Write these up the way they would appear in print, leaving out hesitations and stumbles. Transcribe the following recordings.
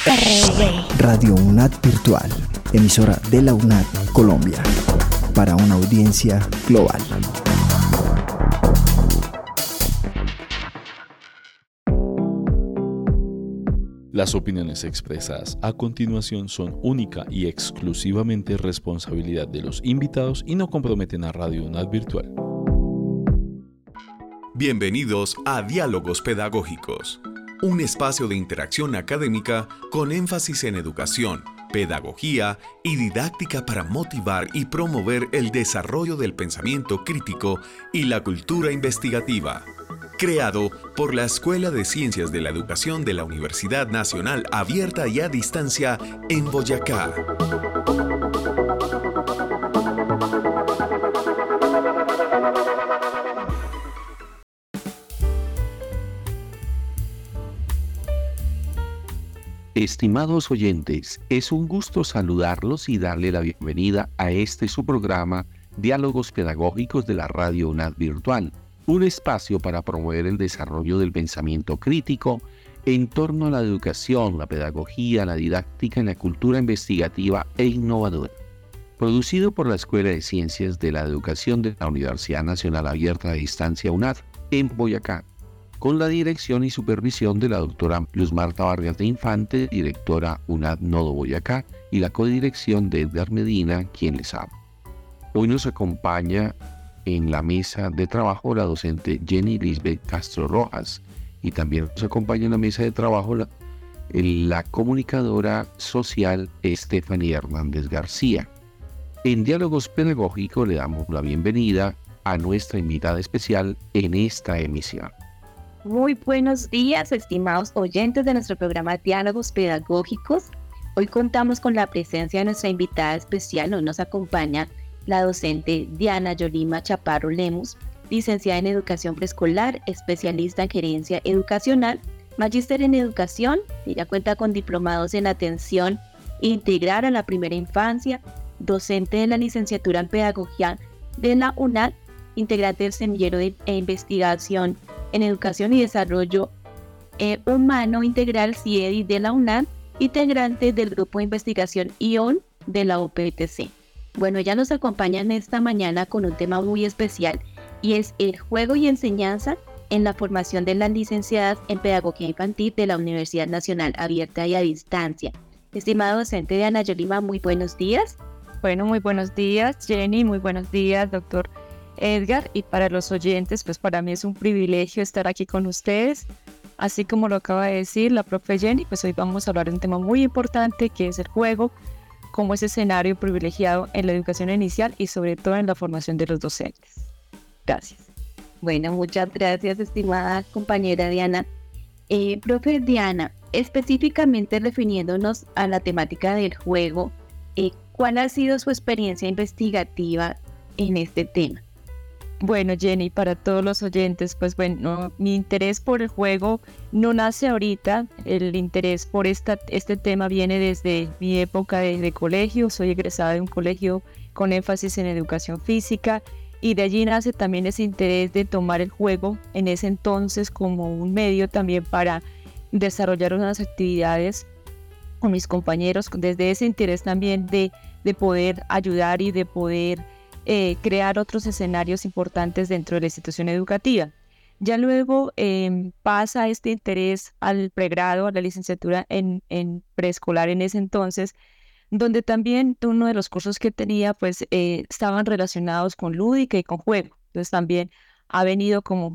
Radio UNAD Virtual, emisora de la UNAD Colombia, para una audiencia global. Las opiniones expresadas a continuación son única y exclusivamente responsabilidad de los invitados y no comprometen a Radio UNAD Virtual. Bienvenidos a Diálogos Pedagógicos, un espacio de interacción académica con énfasis en educación, pedagogía y didáctica para motivar y promover el desarrollo del pensamiento crítico y la cultura investigativa. Creado por la Escuela de Ciencias de la Educación de la Universidad Nacional Abierta y a Distancia en Boyacá. Estimados oyentes, es un gusto saludarlos y darle la bienvenida a su programa Diálogos Pedagógicos de la Radio UNAD Virtual, un espacio para promover el desarrollo del pensamiento crítico en torno a la educación, la pedagogía, la didáctica y la cultura investigativa e innovadora. Producido por la Escuela de Ciencias de la Educación de la Universidad Nacional Abierta a Distancia UNAD en Boyacá, con la dirección y supervisión de la doctora Luz Marta Vargas de Infante, directora UNAD Nodo Boyacá, y la codirección de Edgar Medina, quien les habla. Hoy nos acompaña en la mesa de trabajo la docente Jenny Lisbeth Castro Rojas, y también nos acompaña en la mesa de trabajo la comunicadora social Estefanía Hernández García. En Diálogos Pedagógicos le damos la bienvenida a nuestra invitada especial en esta emisión. Muy buenos días, estimados oyentes de nuestro programa Diálogos Pedagógicos. Hoy contamos con la presencia de nuestra invitada especial. Hoy nos acompaña la docente Diana Yolima Chaparro Lemus, licenciada en Educación Preescolar, especialista en Gerencia Educacional, magíster en Educación. Ella cuenta con diplomados en Atención Integral a la Primera Infancia, docente de la licenciatura en Pedagogía de la UNAD, integrante del Semillero de Investigación en Educación y Desarrollo Humano Integral CIEDI de la UNAD, integrante del Grupo de Investigación ION de la UPTC. Bueno, ella nos acompaña en esta mañana con un tema muy especial y es el juego y enseñanza en la formación de las licenciadas en Pedagogía Infantil de la Universidad Nacional Abierta y a Distancia. Estimada docente Diana Yolima, muy buenos días. Bueno, muy buenos días, Jenny, muy buenos días, doctor Edgar, y para los oyentes, pues para mí es un privilegio estar aquí con ustedes. Así como lo acaba de decir la profe Jenny, pues hoy vamos a hablar de un tema muy importante que es el juego como ese escenario privilegiado en la educación inicial y sobre todo en la formación de los docentes. Gracias. Bueno, muchas gracias, estimada compañera Diana. Profe Diana, específicamente refiriéndonos a la temática del juego, ¿cuál ha sido su experiencia investigativa en este tema? Bueno, Jenny, para todos los oyentes, pues bueno, mi interés por el juego no nace ahorita. El interés por este tema viene desde mi época de colegio. Soy egresada de un colegio con énfasis en educación física y de allí nace también ese interés de tomar el juego en ese entonces como un medio también para desarrollar unas actividades con mis compañeros, desde ese interés también de poder ayudar y de poder crear otros escenarios importantes dentro de la institución educativa. Ya luego pasa este interés al pregrado, a la licenciatura en preescolar en ese entonces, donde también uno de los cursos que tenía pues estaban relacionados con lúdica y con juego. Entonces también ha venido como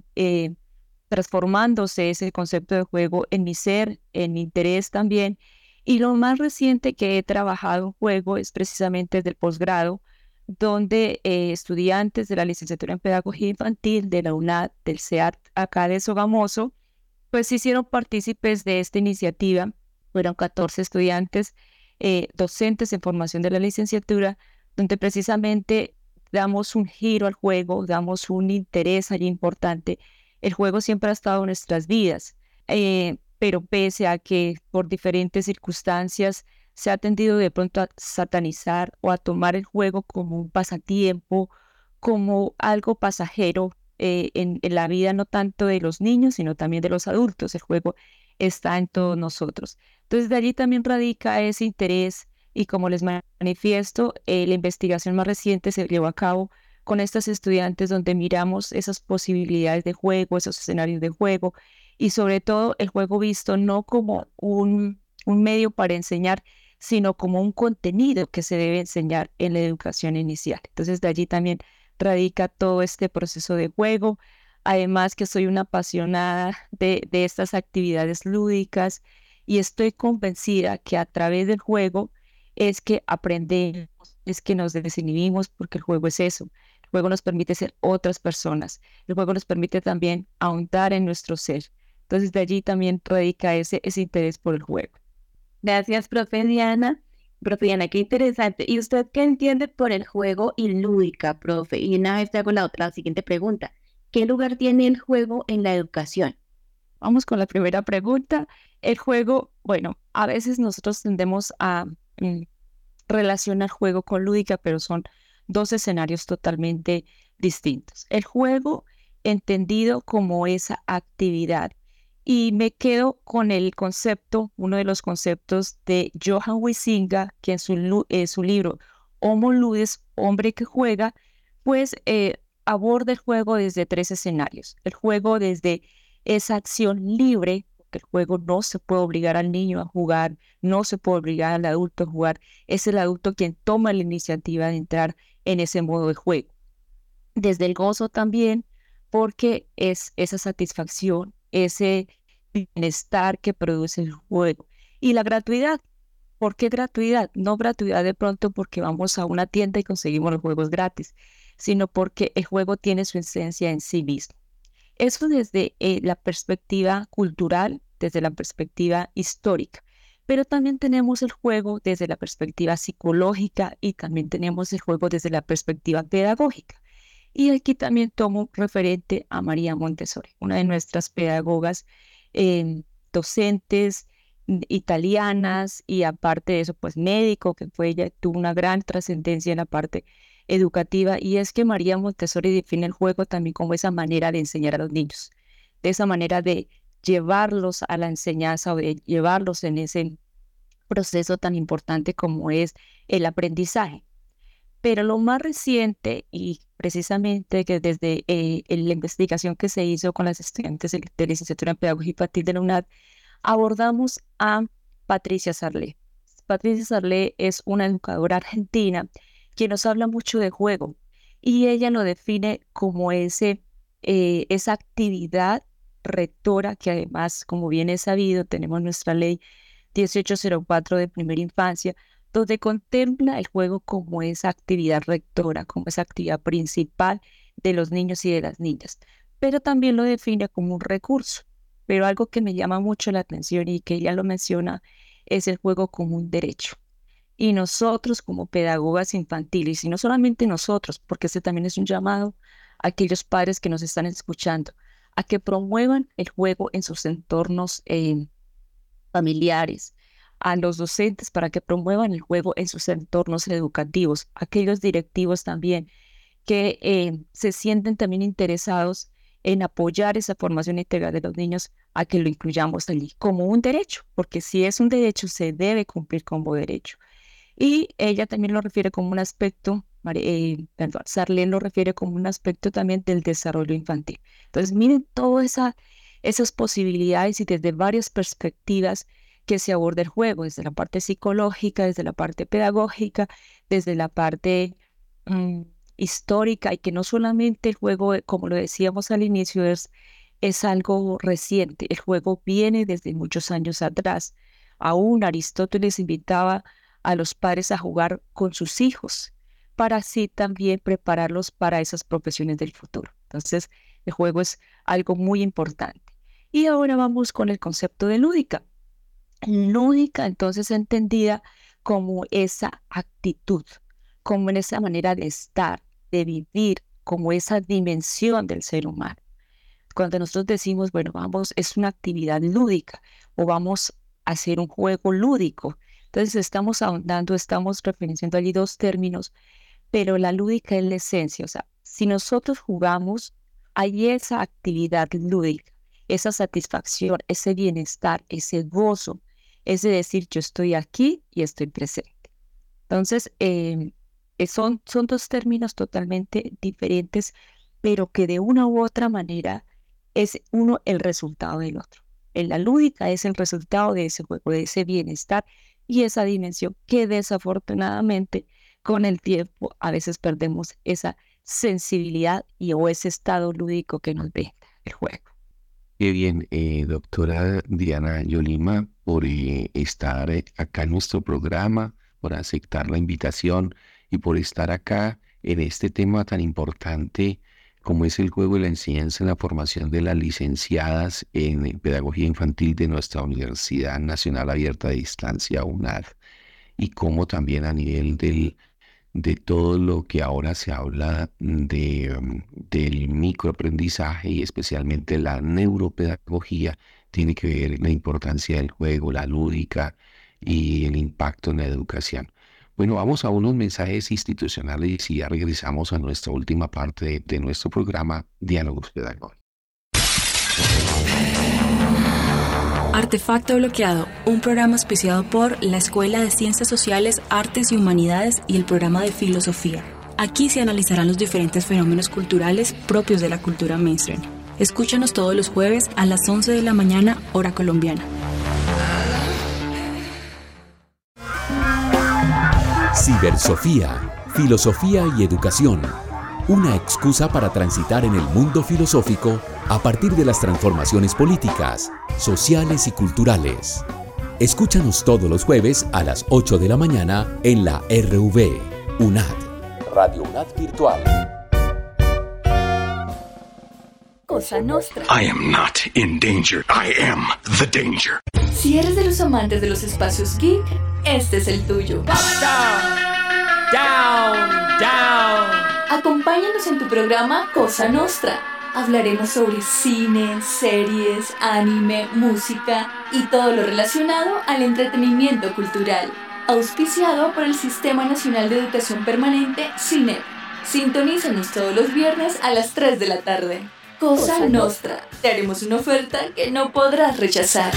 transformándose ese concepto de juego en mi ser, en mi interés también. Y lo más reciente que he trabajado en juego es precisamente del posgrado, donde estudiantes de la licenciatura en Pedagogía Infantil de la UNAD, del CEAT acá de Sogamoso, pues se hicieron partícipes de esta iniciativa. Fueron 14 estudiantes, docentes en formación de la licenciatura, donde precisamente damos un giro al juego, damos un interés allí importante. El juego siempre ha estado en nuestras vidas, pero pese a que por diferentes circunstancias se ha tendido de pronto a satanizar o a tomar el juego como un pasatiempo, como algo pasajero en la vida no tanto de los niños, sino también de los adultos. El juego está en todos nosotros. Entonces, de allí también radica ese interés y como les manifiesto, la investigación más reciente se llevó a cabo con estas estudiantes donde miramos esas posibilidades de juego, esos escenarios de juego y sobre todo el juego visto no como un medio para enseñar, sino como un contenido que se debe enseñar en la educación inicial. Entonces, de allí también radica todo este proceso de juego. Además que soy una apasionada de estas actividades lúdicas y estoy convencida que a través del juego es que aprendemos, es que nos desinhibimos, porque el juego es eso. El juego nos permite ser otras personas. El juego nos permite también ahondar en nuestro ser. Entonces de allí también radica ese interés por el juego. Gracias, profe Diana. Profe Diana, qué interesante. ¿Y usted qué entiende por el juego y lúdica, profe? Y una vez te hago la siguiente pregunta. ¿Qué lugar tiene el juego en la educación? Vamos con la primera pregunta. El juego, bueno, a veces nosotros tendemos a relacionar juego con lúdica, pero son dos escenarios totalmente distintos. El juego entendido como esa actividad. Y me quedo con el concepto, uno de los conceptos de Johan Huizinga, que en su libro Homo Ludens, hombre que juega, pues aborda el juego desde tres escenarios. El juego desde esa acción libre, porque el juego no se puede obligar al niño a jugar, no se puede obligar al adulto a jugar, es el adulto quien toma la iniciativa de entrar en ese modo de juego. Desde el gozo también, porque es esa satisfacción, ese bienestar que produce el juego. Y la gratuidad. ¿Por qué gratuidad? No gratuidad de pronto porque vamos a una tienda y conseguimos los juegos gratis, sino porque el juego tiene su esencia en sí mismo. Eso desde la perspectiva cultural, desde la perspectiva histórica, pero también tenemos el juego desde la perspectiva psicológica y también tenemos el juego desde la perspectiva pedagógica. Y aquí también tomo referente a María Montessori, una de nuestras pedagogas, docentes italianas y aparte de eso, pues médico, que fue ella, tuvo una gran trascendencia en la parte educativa, y es que María Montessori define el juego también como esa manera de enseñar a los niños, de esa manera de llevarlos a la enseñanza o de llevarlos en ese proceso tan importante como es el aprendizaje. Pero lo más reciente y precisamente que desde la investigación que se hizo con las estudiantes de licenciatura en Pedagogía Infantil de la UNAD, abordamos a Patricia Sarlé. Patricia Sarlé es una educadora argentina que nos habla mucho de juego y ella lo define como esa actividad rectora que además, como bien es sabido, tenemos nuestra ley 1804 de primera infancia, donde contempla el juego como esa actividad rectora, como esa actividad principal de los niños y de las niñas, pero también lo define como un recurso. Pero algo que me llama mucho la atención y que ella lo menciona es el juego como un derecho. Y nosotros como pedagogas infantiles, y no solamente nosotros, porque ese también es un llamado a aquellos padres que nos están escuchando, a que promuevan el juego en sus entornos familiares, a los docentes para que promuevan el juego en sus entornos educativos, aquellos directivos también que se sienten también interesados en apoyar esa formación integral de los niños, a que lo incluyamos allí como un derecho, porque si es un derecho se debe cumplir como derecho. Y ella también lo refiere como un aspecto, Sarlén lo refiere como un aspecto también del desarrollo infantil. Entonces miren todas esas posibilidades y desde varias perspectivas que se aborda el juego, desde la parte psicológica, desde la parte pedagógica, desde la parte histórica, y que no solamente el juego, como lo decíamos al inicio, es algo reciente. El juego viene desde muchos años atrás. Aún Aristóteles invitaba a los padres a jugar con sus hijos para así también prepararlos para esas profesiones del futuro. Entonces, el juego es algo muy importante. Y ahora vamos con el concepto de lúdica. Lúdica, entonces, entendida como esa actitud, como en esa manera de estar, de vivir, como esa dimensión del ser humano. Cuando nosotros decimos, bueno, vamos, es una actividad lúdica o vamos a hacer un juego lúdico, entonces estamos ahondando, estamos referenciando allí dos términos, pero la lúdica es la esencia. O sea, si nosotros jugamos, hay esa actividad lúdica, esa satisfacción, ese bienestar, ese gozo, es de decir, yo estoy aquí y estoy presente. Entonces, son dos términos totalmente diferentes, pero que de una u otra manera es uno el resultado del otro. En la lúdica es el resultado de ese juego, de ese bienestar y esa dimensión que desafortunadamente con el tiempo a veces perdemos esa sensibilidad o ese estado lúdico que nos brinda el juego. Qué bien, doctora Diana Yolima, por estar acá en nuestro programa, por aceptar la invitación y por estar acá en este tema tan importante como es el juego y la enseñanza en la formación de las licenciadas en Pedagogía Infantil de nuestra Universidad Nacional Abierta de Distancia, UNAD, y cómo también a nivel de todo lo que ahora se habla del microaprendizaje y especialmente la neuropedagogía, tiene que ver la importancia del juego, la lúdica y el impacto en la educación. Bueno, vamos a unos mensajes institucionales y ya regresamos a nuestra última parte de nuestro programa Diálogos Pedagógicos. Artefacto Bloqueado, un programa auspiciado por la Escuela de Ciencias Sociales, Artes y Humanidades y el programa de Filosofía. Aquí se analizarán los diferentes fenómenos culturales propios de la cultura mainstream. Escúchanos todos los jueves a las 11 de la mañana, hora colombiana. Cibersofía, filosofía y educación. Una excusa para transitar en el mundo filosófico a partir de las transformaciones políticas, sociales y culturales. Escúchanos todos los jueves a las 8 de la mañana en la RV, UNAD, Radio UNAD Virtual. Cosa Nostra. I am not in danger. I am the danger. Si eres de los amantes de los espacios geek, este es el tuyo. Down. Acompáñanos en tu programa Cosa Nostra. Hablaremos sobre cine, series, anime, música y todo lo relacionado al entretenimiento cultural. Auspiciado por el Sistema Nacional de Educación Permanente, SINEP. Sintonízanos todos los viernes a las 3 de la tarde. Cosa Nostra. Te haremos una oferta que no podrás rechazar.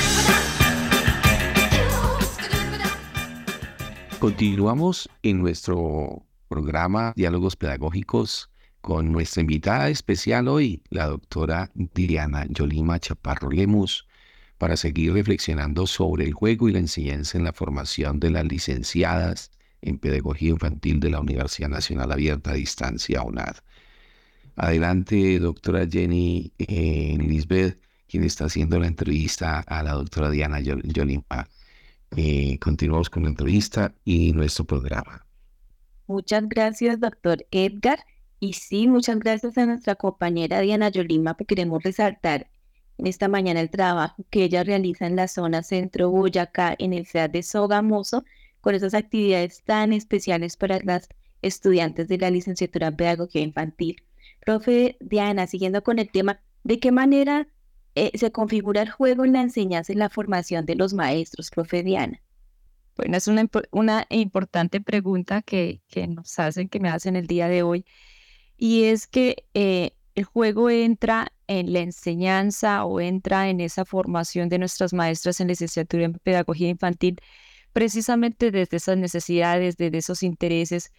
Continuamos en nuestro programa Diálogos Pedagógicos con nuestra invitada especial hoy, la doctora Diana Yolima Chaparro Lemus, para seguir reflexionando sobre el juego y la enseñanza en la formación de las licenciadas en Pedagogía Infantil de la Universidad Nacional Abierta a Distancia, UNAD. Adelante, doctora Jenny Lisbeth, quien está haciendo la entrevista a la doctora Diana Yolima. Continuamos con la entrevista y nuestro programa. Muchas gracias, doctor Edgar. Y sí, muchas gracias a nuestra compañera Diana Yolima, porque queremos resaltar en esta mañana el trabajo que ella realiza en la zona centro Boyacá, en el CEAD de Sogamoso, con esas actividades tan especiales para las estudiantes de la licenciatura en Pedagogía Infantil. Profe Diana, siguiendo con el tema, ¿de qué manera se configura el juego en la enseñanza y la formación de los maestros, profe Diana? Bueno, es una importante pregunta que me hacen el día de hoy. Y es que el juego entra en la enseñanza o entra en esa formación de nuestras maestras en licenciatura en Pedagogía Infantil, precisamente desde esas necesidades, desde esos intereses,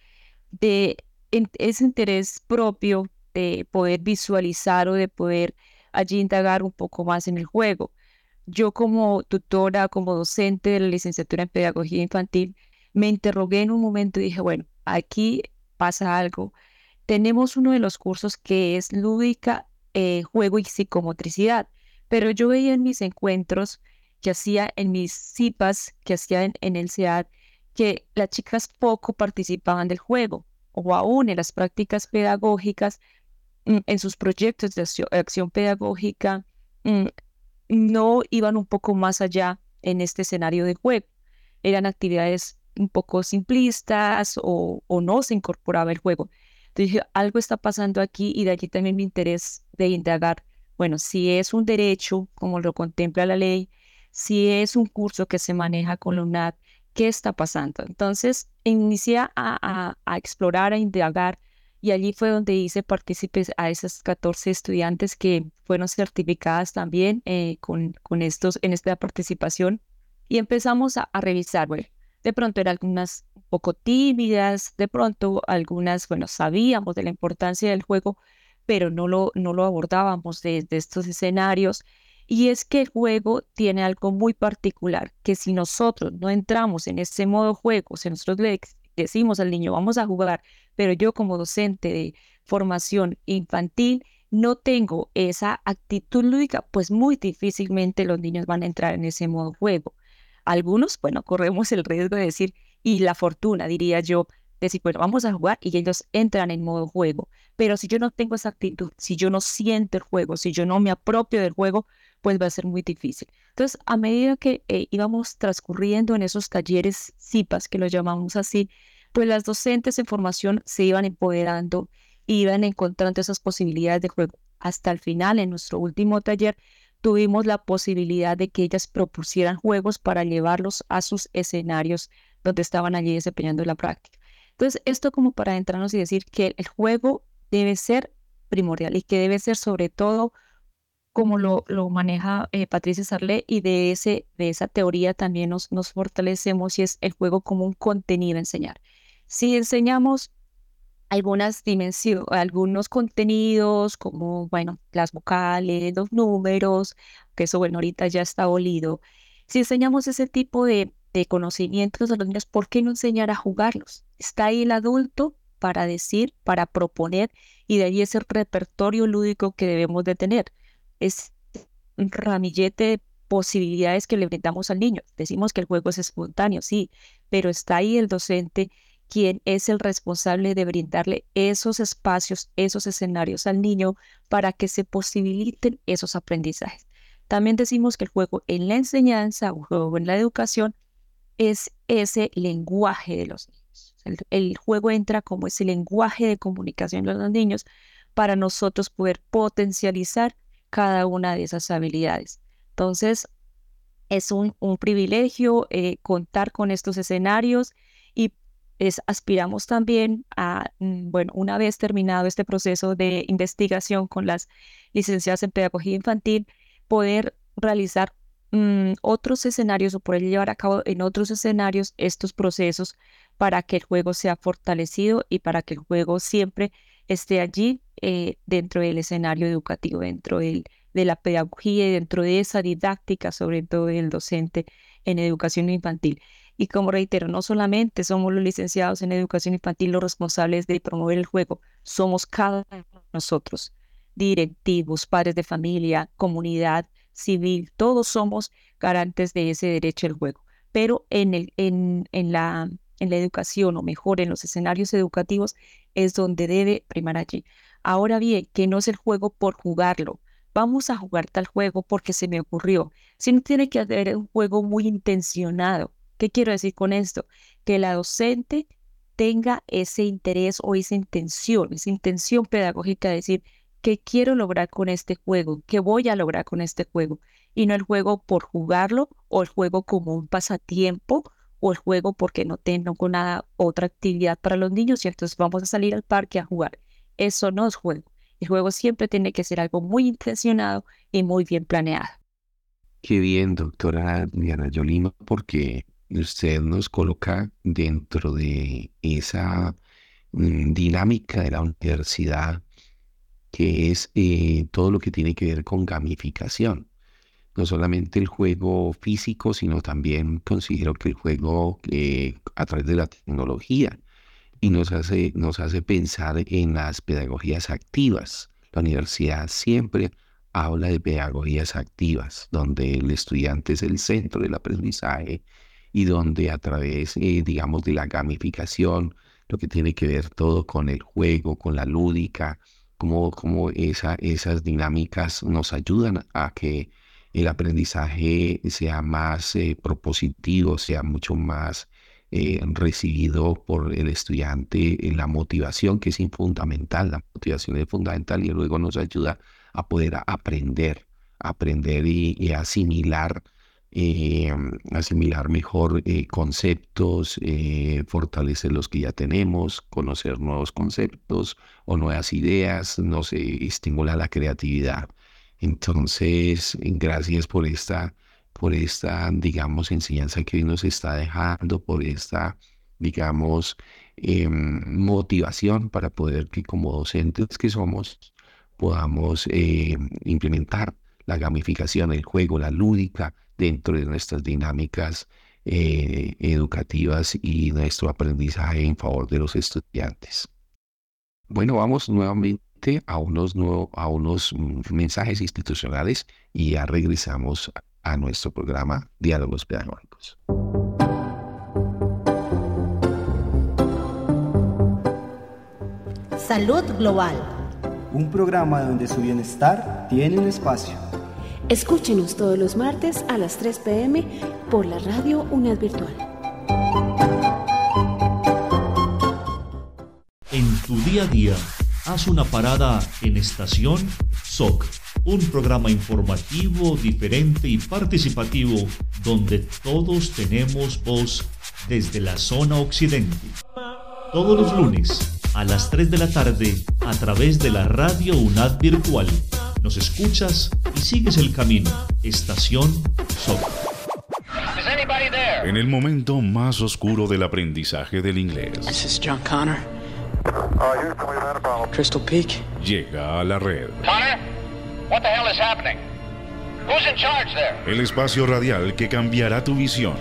ese interés propio de poder visualizar o de poder allí indagar un poco más en el juego. Yo como tutora, como docente de la licenciatura en Pedagogía Infantil, me interrogué en un momento y dije, bueno, aquí pasa algo. Tenemos uno de los cursos que es lúdica, juego y psicomotricidad, pero yo veía en mis encuentros que hacía, en mis CIPAs que hacía en el CEAD, que las chicas poco participaban del juego, o aún en las prácticas pedagógicas, en sus proyectos de acción pedagógica, no iban un poco más allá en este escenario de juego. Eran actividades un poco simplistas o no se incorporaba el juego. Entonces dije, algo está pasando aquí y de allí también mi interés de indagar. Bueno, si es un derecho, como lo contempla la ley, si es un curso que se maneja con la UNAD, ¿qué está pasando? Entonces inicié a explorar, a indagar, y allí fue donde hice partícipes a esas 14 estudiantes que fueron certificadas también en esta participación. y empezamos a revisar, bueno, de pronto eran algunas un poco tímidas, de pronto algunas, bueno, sabíamos de la importancia del juego, pero no lo abordábamos desde estos escenarios. Y es que el juego tiene algo muy particular, que si nosotros no entramos en ese modo juego, si nosotros le decimos al niño, vamos a jugar, pero yo como docente de formación infantil no tengo esa actitud lúdica, pues muy difícilmente los niños van a entrar en ese modo juego. Algunos, bueno, corremos el riesgo de decir, y la fortuna, diría yo, decir, bueno, vamos a jugar y ellos entran en modo juego. Pero si yo no tengo esa actitud, si yo no siento el juego, si yo no me apropio del juego, pues va a ser muy difícil. Entonces, a medida que íbamos transcurriendo en esos talleres CIPAS, que los llamamos así, pues las docentes en formación se iban empoderando, iban encontrando esas posibilidades de juego. Hasta el final, en nuestro último taller, tuvimos la posibilidad de que ellas propusieran juegos para llevarlos a sus escenarios donde estaban allí desempeñando la práctica. Entonces, esto como para adentrarnos y decir que el juego debe ser primordial y que debe ser sobre todo como lo maneja Patricia Sarlé, y de esa teoría también nos fortalecemos, y es el juego como un contenido a enseñar. Si enseñamos algunas dimensiones, algunos contenidos como, bueno, las vocales, los números, que eso, bueno, ahorita ya está abolido. Si enseñamos ese tipo de conocimientos a los niños, ¿por qué no enseñar a jugarlos? Está ahí el adulto para decir, para proponer, y de ahí ese repertorio lúdico que debemos de tener. Es un ramillete de posibilidades que le brindamos al niño. Decimos que el juego es espontáneo, sí, pero está ahí el docente, quien es el responsable de brindarle esos espacios, esos escenarios al niño para que se posibiliten esos aprendizajes. También decimos que el juego en la enseñanza, o juego en la educación, es ese lenguaje de los niños. El juego entra como ese lenguaje de comunicación de los niños para nosotros poder potencializar cada una de esas habilidades. Entonces, es un privilegio contar con estos escenarios, y aspiramos también a, bueno, una vez terminado este proceso de investigación con las licenciadas en pedagogía infantil, poder realizar otros escenarios, o poder llevar a cabo en otros escenarios estos procesos para que el juego sea fortalecido y para que el juego siempre esté allí dentro del escenario educativo, dentro de la pedagogía y dentro de esa didáctica, sobre todo del docente en educación infantil. Y como reitero, no solamente somos los licenciados en educación infantil los responsables de promover el juego, somos cada uno de nosotros, directivos, padres de familia, comunidad civil, todos somos garantes de ese derecho al juego. Pero en la educación, o mejor, en los escenarios educativos, es donde debe primar allí. Ahora bien, que no es el juego por jugarlo. Vamos a jugar tal juego porque se me ocurrió. Sino tiene que haber un juego muy intencionado. ¿Qué quiero decir con esto? Que la docente tenga ese interés o esa intención pedagógica de decir, ¿qué quiero lograr con este juego? ¿Qué voy a lograr con este juego? Y no el juego por jugarlo, o el juego como un pasatiempo, o el juego porque no tengo nada, otra actividad para los niños y entonces vamos a salir al parque a jugar. Eso no es juego. El juego siempre tiene que ser algo muy intencionado y muy bien planeado. Qué bien, doctora Diana Yolima, porque usted nos coloca dentro de esa dinámica de la universidad, que es todo lo que tiene que ver con gamificación. No solamente el juego físico, sino también considero que el juego a través de la tecnología, y nos hace pensar en las pedagogías activas. La universidad siempre habla de pedagogías activas, donde el estudiante es el centro del aprendizaje y donde a través, digamos, de la gamificación, lo que tiene que ver todo con el juego, con la lúdica, como esas dinámicas nos ayudan a que el aprendizaje sea más propositivo, sea mucho más recibido por el estudiante, en la motivación, que es fundamental. La motivación es fundamental y luego nos ayuda a poder aprender y asimilar mejor conceptos, fortalecer los que ya tenemos, conocer nuevos conceptos o nuevas ideas, nos estimula la creatividad. Entonces, gracias por por esta, digamos, enseñanza que hoy nos está dejando, por esta, digamos, motivación para poder que como docentes que somos podamos implementar la gamificación, el juego, la lúdica dentro de nuestras dinámicas educativas y nuestro aprendizaje en favor de los estudiantes. Bueno, vamos nuevamente a unos mensajes institucionales y ya regresamos a nuestro programa Diálogos Pedagógicos. Salud Global. Un programa donde su bienestar tiene un espacio. Escúchenos todos los martes a las 3 p.m. por la radio UNAD Virtual. En tu día a día, haz una parada en Estación SOC, un programa informativo, diferente y participativo donde todos tenemos voz desde la zona occidente. Todos los lunes a las 3 de la tarde a través de la radio UNAD Virtual. Nos escuchas y sigues el camino. Estación SOC. En el momento más oscuro del aprendizaje del inglés. This is John Connor. Crystal Peak. Llega a la red. Connor, what the hell is happening? Who's in charge there? El espacio radial que cambiará tu visión.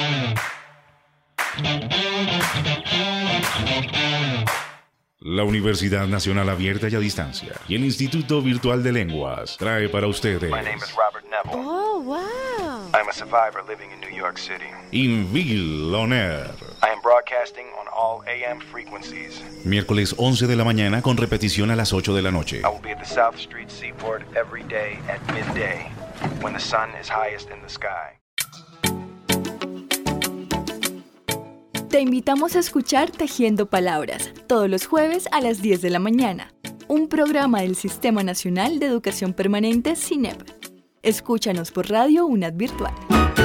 La Universidad Nacional Abierta y a Distancia y el Instituto Virtual de Lenguas trae para ustedes. My name is Robert Neville. Oh, wow. I'm a survivor living in New York City. Inville On Air. I am broadcasting on all AM frequencies. Miércoles 11 de la mañana con repetición a las 8 de la noche. I will be at the South Street Seaport every day at midday when the sun is highest in the sky. Te invitamos a escuchar Tejiendo Palabras, todos los jueves a las 10 de la mañana, un programa del Sistema Nacional de Educación Permanente SINEP. Escúchanos por Radio UNAD Virtual.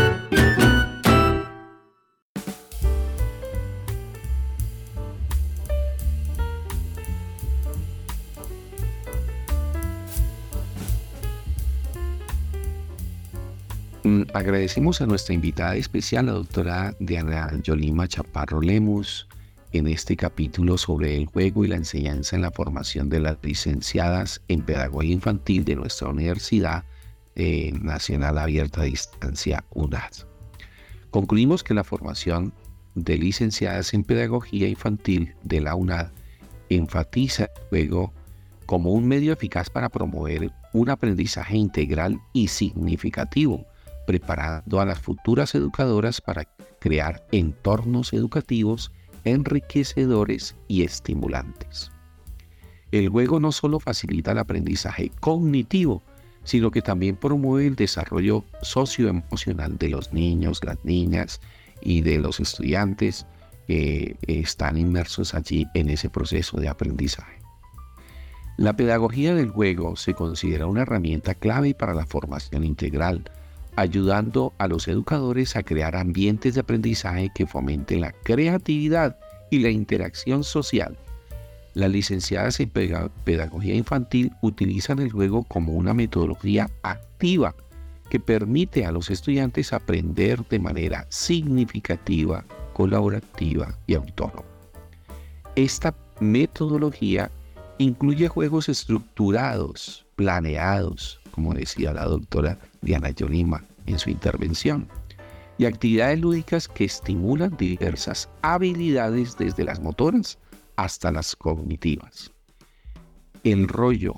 Agradecemos a nuestra invitada especial, la doctora Diana Yolima Chaparro Lemus, en este capítulo sobre el juego y la enseñanza en la formación de las licenciadas en Pedagogía Infantil de nuestra Universidad Nacional Abierta a Distancia, UNAD. Concluimos que la formación de licenciadas en Pedagogía Infantil de la UNAD enfatiza el juego como un medio eficaz para promover un aprendizaje integral y significativo, preparando a las futuras educadoras para crear entornos educativos enriquecedores y estimulantes. El juego no solo facilita el aprendizaje cognitivo, sino que también promueve el desarrollo socioemocional de los niños, las niñas y de los estudiantes que están inmersos allí en ese proceso de aprendizaje. La pedagogía del juego se considera una herramienta clave para la formación integral, ayudando a los educadores a crear ambientes de aprendizaje que fomenten la creatividad y la interacción social. Las licenciadas en Pedagogía Infantil utilizan el juego como una metodología activa que permite a los estudiantes aprender de manera significativa, colaborativa y autónoma. Esta metodología incluye juegos estructurados, planeados, como decía la doctora Diana Yolima en su intervención, y actividades lúdicas que estimulan diversas habilidades desde las motoras hasta las cognitivas. El rollo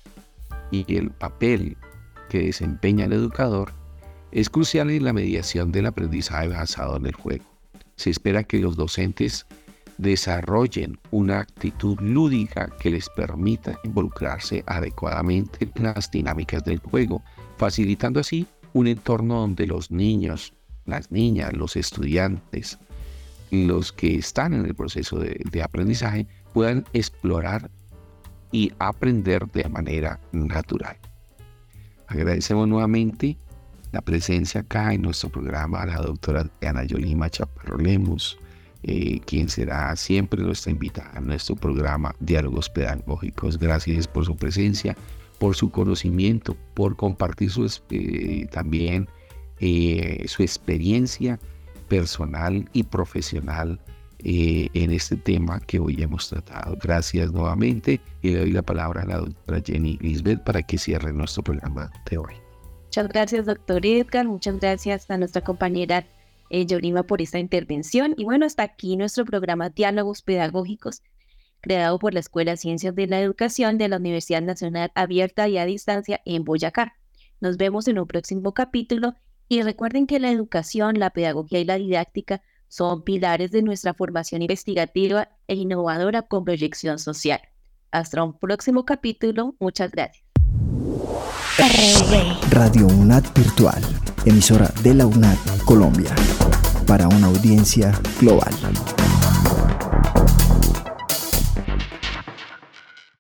y el papel que desempeña el educador es crucial en la mediación del aprendizaje basado en el juego. Se espera que los docentes desarrollen una actitud lúdica que les permita involucrarse adecuadamente en las dinámicas del juego, facilitando así un entorno donde los niños, las niñas, los estudiantes, los que están en el proceso de aprendizaje puedan explorar y aprender de manera natural. Agradecemos nuevamente la presencia acá en nuestro programa a la doctora Diana Yolima Chaparro Lemus, quien será siempre nuestra invitada a nuestro programa Diálogos Pedagógicos. Gracias por su presencia, por su conocimiento, por compartir también su experiencia personal y profesional en este tema que hoy hemos tratado. Gracias nuevamente y le doy la palabra a la doctora Jenny Lisbeth para que cierre nuestro programa de hoy. Muchas gracias, doctor Edgar. Muchas gracias a nuestra compañera Yorima por esta intervención. Y bueno, hasta aquí nuestro programa Diálogos Pedagógicos, creado por la Escuela de Ciencias de la Educación de la Universidad Nacional Abierta y a Distancia en Boyacá. Nos vemos en un próximo capítulo y recuerden que la educación, la pedagogía y la didáctica son pilares de nuestra formación investigativa e innovadora con proyección social. Hasta un próximo capítulo. Muchas gracias. Radio UNAD Virtual, emisora de la UNAD Colombia, para una audiencia global.